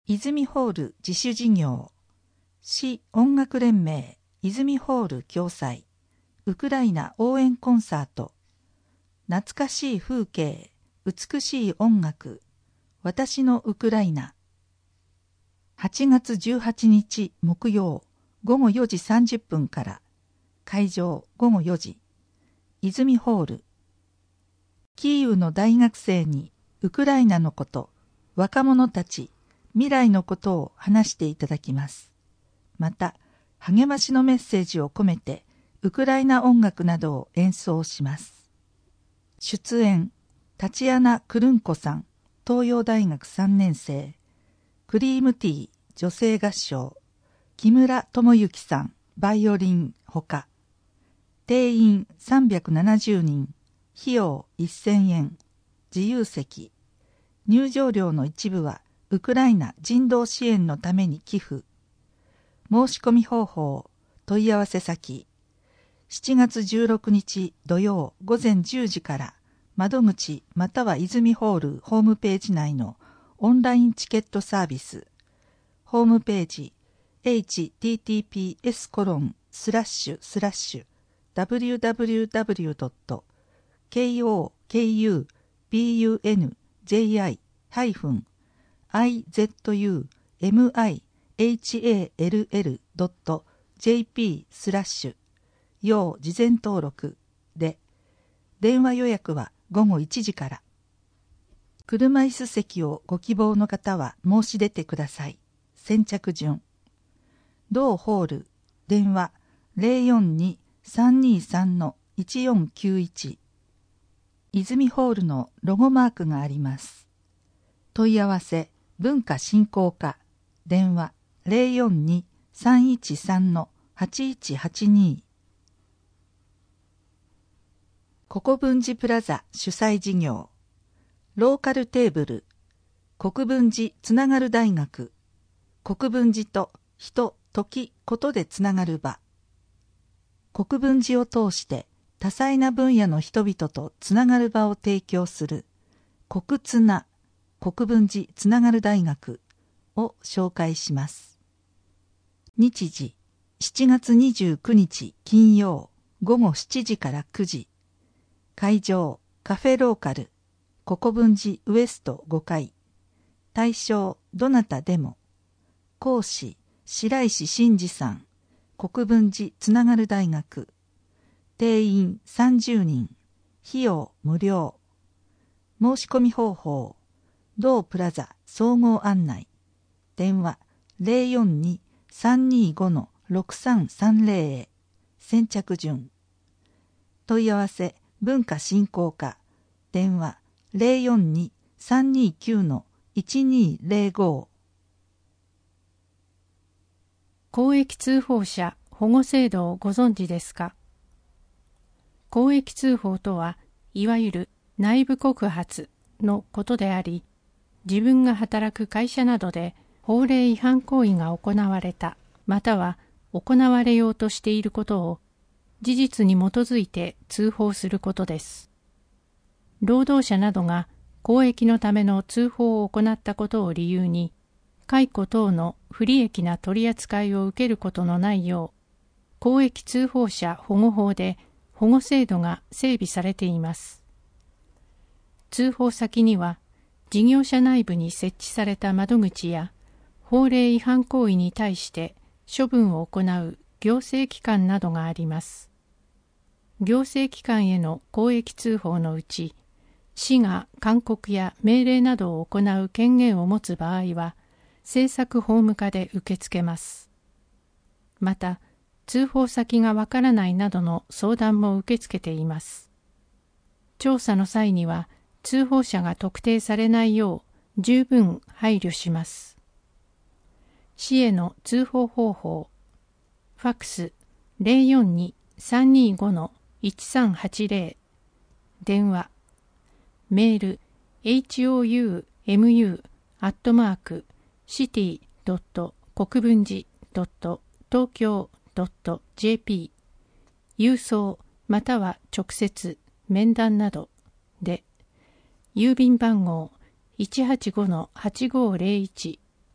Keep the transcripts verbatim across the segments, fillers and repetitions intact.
泉ホール自主事業、市音楽連盟泉ホール共催、ウクライナ応援コンサート、懐かしい風景、美しい音楽、私のウクライナ。はちがつじゅうはちにち木曜ごごよじさんじゅっぷんから、会場ごごよじ、泉ホール。キーウの大学生にウクライナのこと、若者たち、未来のことを話していただきます。また、励ましのメッセージを込めて、ウクライナ音楽などを演奏します。出演、タチアナ・クルンコさん、東洋大学さんねんせい、クリームティー女性合唱、木村智之さん、バイオリンほか。定員さんびゃくななじゅうにん、費用せんえん、自由席。入場料の一部はウクライナ人道支援のために寄付。申し込み方法、問い合わせ先。しちがつじゅうろくにち土曜ごぜんじゅうじから窓口または泉ホールホームページ内のオンラインチケットサービス。ホームページ エイチティーティーピーエスコロンスラッシュスラッシュダブリューダブリューダブリュードットケーオーケーユービーユーエヌジェイアイハイフンアイゼットユーエムアイエイチエーエルエルドットジェーピースラッシュ要事前登録で、電話予約はごごいちじから。車椅子席をご希望の方は申し出てください。先着順。同ホール、電話 ゼロよんに さんにさん いちよんきゅういち。泉ホールのロゴマークがあります。問い合わせ、文化振興課、電話 ゼロよんに さんいちさん はちいちはちに。国分寺プラザ主催事業、ローカルテーブル、国分寺つながる大学、国分寺と人、時、ことでつながる場。国分寺を通して多彩な分野の人々とつながる場を提供する国つな、国分寺つながる大学を紹介します。日時、しちがつにじゅうくにち金曜ごごしちじからくじ。会場、カフェローカル、国分寺ウエストごかい。対象、どなたでも。講師、白石真二さん、国分寺つながる大学。定員さんじゅうにん、費用無料。申し込み方法、同プラザ総合案内。電話 ゼロよんに さんにご ろくさんさんゼロ へ。先着順。問い合わせ、文化振興課、電話 ゼロよんに さんにきゅう いちにゼロご。 公益通報者保護制度をご存知ですか？公益通報とは、いわゆる内部告発のことであり、自分が働く会社などで法令違反行為が行われた、または行われようとしていることを事実に基づいて通報することです。労働者などが公益のための通報を行ったことを理由に、解雇等の不利益な取り扱いを受けることのないよう、公益通報者保護法で保護制度が整備されています。通報先には、事業者内部に設置された窓口や、法令違反行為に対して処分を行う行政機関などがあります。行政機関への公益通報のうち、市が勧告や命令などを行う権限を持つ場合は、政策法務課で受け付けます。また、通報先がわからないなどの相談も受け付けています。調査の際には、通報者が特定されないよう十分配慮します。市への通報方法、ファックス ゼロよんに さんにご いちさんはちゼロ、電話、メール エイチオーユーエムユー アットマーク シティ ドット 国分寺 ドット 東京 ドット ジェーピー、郵送または直接面談などで、郵便番号 いちはちご はちごゼロいち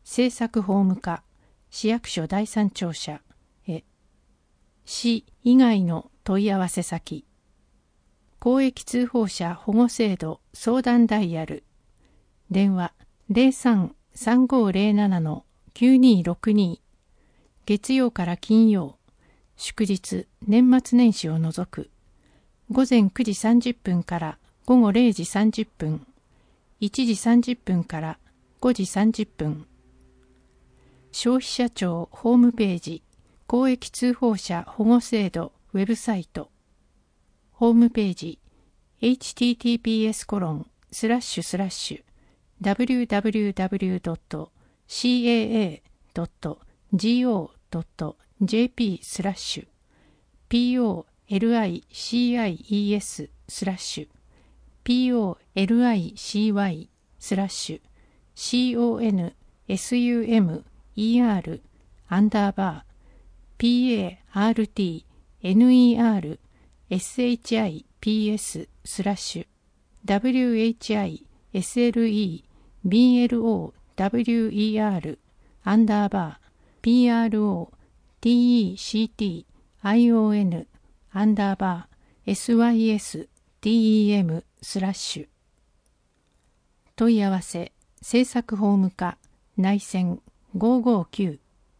政策法務課市役所第三庁舎へ。市以外の問い合わせ先。公益通報者保護制度相談ダイヤル。電話 ゼロさん さんごーゼロなな のきゅうにーろくに。月曜から金曜、祝日、年末年始を除く。午前くじさんじゅっぷんから午後れいじさんじゅっぷん。いちじさんじゅっぷんからごじさんじゅっぷん。消費者庁ホームページ公益通報者保護制度ウェブサイト。ホームページ エイチティーティーピーエスコロンスラッシュスラッシュダブリューダブリューダブリュードットシーエーエードットジーオードットジェーピースラッシュピーオーエルアイシーアイイーエススラッシュピーオーエルアイシーワイスラッシュシーオーエヌエスユーエムイーアールアンダーバー ピーエーアールティーエヌイーアールエスエイチアイピーエススラッシュダブリューエイチアイエスエルイービーエルオーダブリューイーアールアンダーバー ピーアールオーティーイーシーティーアイオーエヌアンダーバー エスワイエスディーイーエムスラッシュ。問い合わせ政策法務課内線ごーごーきゅう。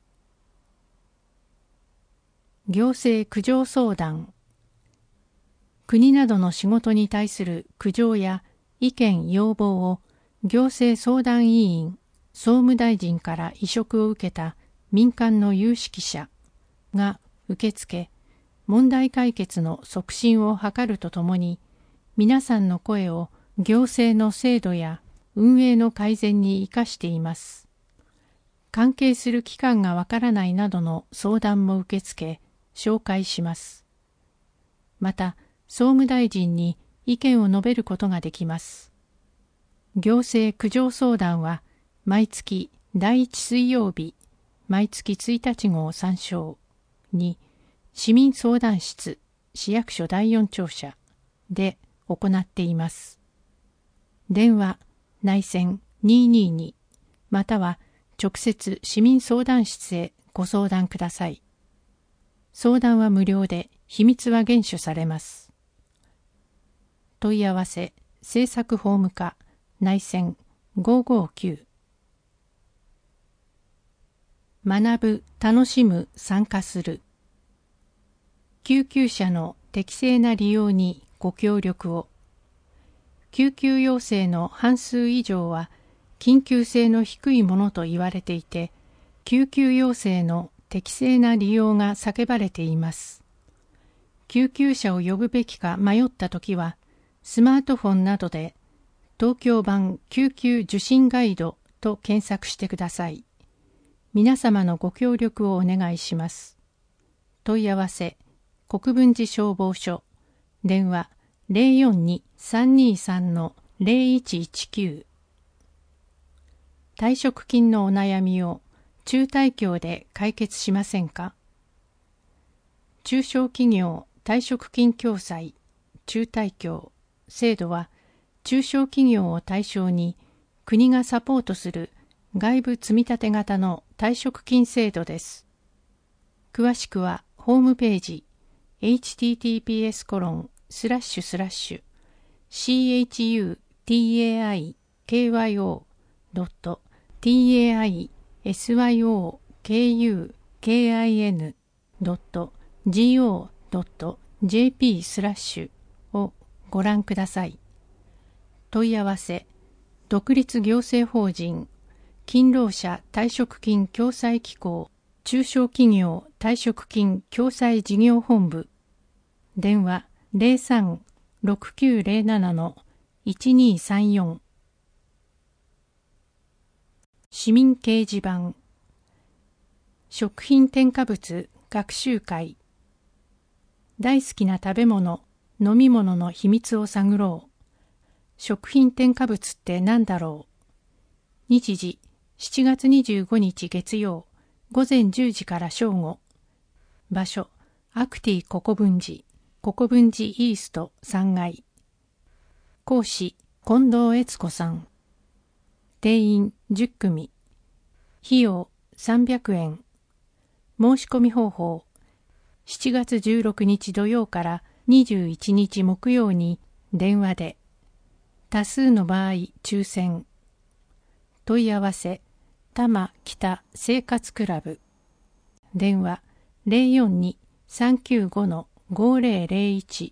行政苦情相談。国などの仕事に対する苦情や意見要望を行政相談委員総務大臣から委嘱を受けた民間の有識者が受け付け、問題解決の促進を図るとともに、皆さんの声を行政の制度や運営の改善に生かしています。関係する機関がわからないなどの相談も受け付け、紹介します。また、総務大臣に意見を述べることができます。行政苦情相談は、毎月だいいち水曜日、毎月ついたち号参照に、市民相談室、市役所だいよん庁舎で行っています。電話、内線にーにーに、または直接市民相談室へご相談ください。相談は無料で、秘密は厳守されます。問い合わせ、政策法務課、内線ごーごーきゅう。学ぶ、楽しむ、参加する。救急車の適正な利用にご協力を。救急要請の半数以上は緊急性の低いものと言われていて、救急要請の適正な利用が叫ばれています。救急車を呼ぶべきか迷ったときは、スマートフォンなどで東京版救急受診ガイドと検索してください。皆様のご協力をお願いします。問い合わせ、国分寺消防署、電話 ゼロよんに さんにさん ゼロいちいちきゅう。退職金のお悩みを中退協で解決しませんか？中小企業退職金共済中退協制度は、中小企業を対象に国がサポートする外部積立型の退職金制度です。詳しくはホームページ エイチティーティーピーエスコロンスラッシュスラッシュシーエイチユーティーエーアイケーワイオードットティーエーアイエスワイオーケーユーケーアイエヌドットジーオードットジェーピースラッシュをご覧ください。問い合わせ、独立行政法人勤労者退職金共済機構中小企業退職金共済事業本部、電話 ゼロさん ろくきゅうゼロなな のいちにさんよん。市民掲示板、食品添加物学習会。大好きな食べ物、飲み物の秘密を探ろう。食品添加物って何だろう。日時、しちがつにじゅうごにち月曜、午前じゅうじから正午。場所、アクティ国分寺、国分寺イーストさんがい。講師、近藤悦子さん。定員じゅっくみ。 費用さんびゃくえん。申し込み方法。しちがつじゅうろくにち土曜からにじゅういちにち木曜に電話で。多数の場合抽選。問い合わせ多摩北生活クラブ。電話 ゼロよんに さんきゅうご ごゼロゼロいち。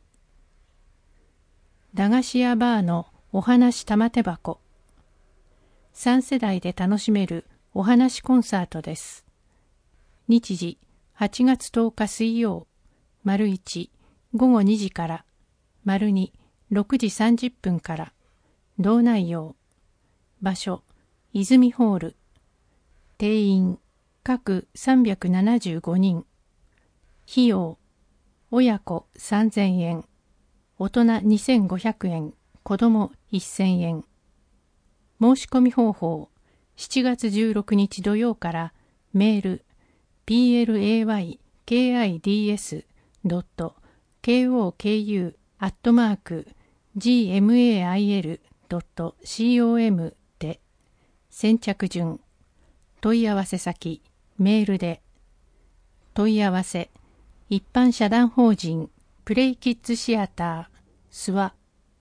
駄菓子屋バーのお話玉手箱。さん世代で楽しめるお話コンサートです。日時はちがつとおか水曜、丸いち、ごごにじから、丸に、ろくじさんじゅっぷんから、同内容。場所、泉ホール。定員、各さんびゃくななじゅうごにん。費用、親子さんぜんえん。大人にせんごひゃくえん、子供せんえん。申し込み方法、しちがつじゅうろくにち土曜からメール ピーエルエーワイケーアイディーエスドットケーオーケーユーアットマークジーエムエーアイエルドットコム で先着順。問い合わせ先メールで。問い合わせ一般社団法人プレイキッズシアター諏訪。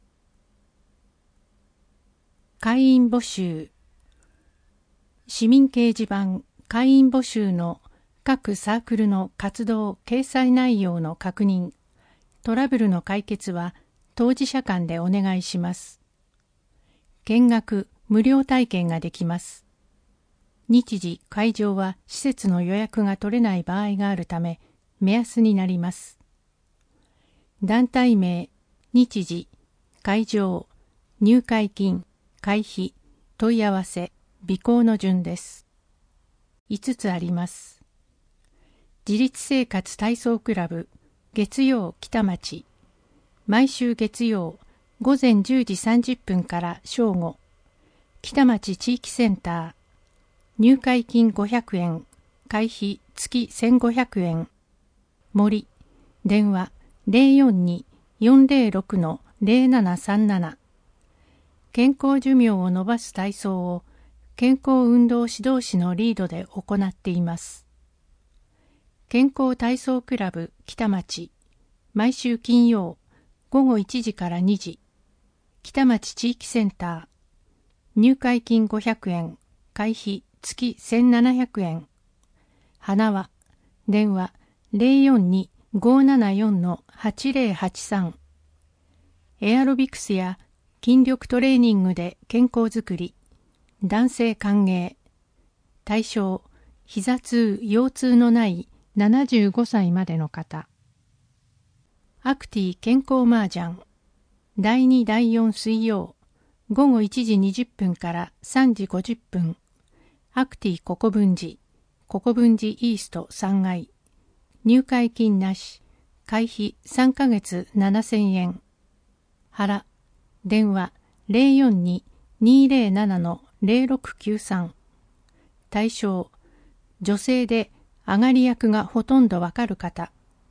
会員募集。市民掲示板会員募集の各サークルの活動掲載内容の確認、トラブルの解決は当事者間でお願いします。見学無料体験ができます。日時会場は施設の予約が取れない場合があるため目安になります。団体名、日時、会場、入会金、会費、問い合わせ、備考の順です。いつつあります。自立生活体操クラブ、月曜北町。毎週月曜、午前じゅうじさんじゅっぷんから正午。北町地域センター。入会金ごひゃくえん、会費月せんごひゃくえん。森、電話ゼロよんに よんゼロろく ゼロななさんなな。健康寿命を延ばす体操を健康運動指導士のリードで行っています。健康体操クラブ北町、毎週金曜ごごいちじからにじ。北町地域センター。入会金ごひゃくえん、会費月せんななひゃくえん。花輪、電話ゼロよんに ごななよん はちゼロはちさん。エアロビクスや筋力トレーニングで健康づくり。男性歓迎。対象、膝痛、腰痛のないななじゅうごさいまでの方。アクティ健康麻雀。だいにだいよん水曜、ごごいちじにじゅっぷんからさんじごじゅっぷん。アクティ国分寺、国分寺イーストさんがい。入会金なし。会費さんかげつななせんえん。原、電話ゼロよんに にゼロなな ゼロろくきゅうさん。対象、女性で上がり役がほとんどわかる方。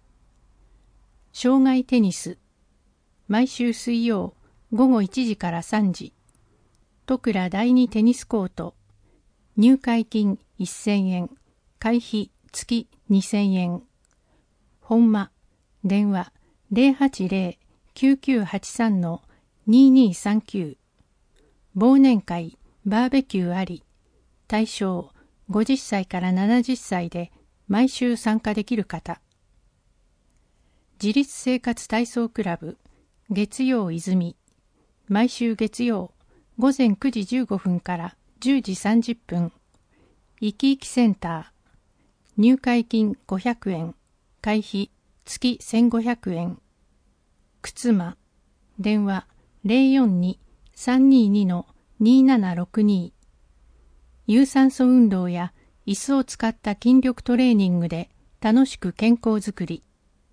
障害テニス。毎週水曜ごごいちじからさんじ。戸倉だいにテニスコート。入会金せんえん。会費月にせんえん。本間。電話ゼロはちゼロ きゅうきゅうはちさん ににさんきゅう。忘年会バーベキューあり。対象ごじゅっさいからななじゅっさいで毎週参加できる方。自立生活体操クラブ月曜泉。毎週月曜ごぜんくじじゅうごふんからじゅうじさんじゅっぷん。いきいきセンター。入会金ごひゃくえん。会費月せんごひゃくえん。靴間。電話ゼロよんに さんにに にななろくに。有酸素運動や椅子を使った筋力トレーニングで楽しく健康づくり。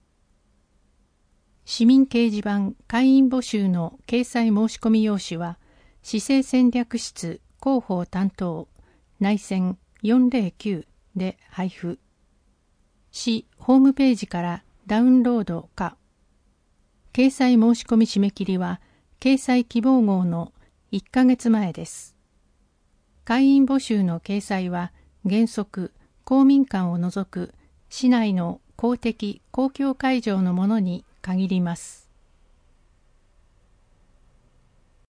市民掲示板会員募集の掲載申し込み用紙は市政戦略室広報担当内線よんゼロきゅうで配布。市ホームページからダウンロードか。掲載申し込み締め切りは掲載希望号のいっかげつまえです。会員募集の掲載は原則公民館を除く市内の公的公共会場のものに限ります。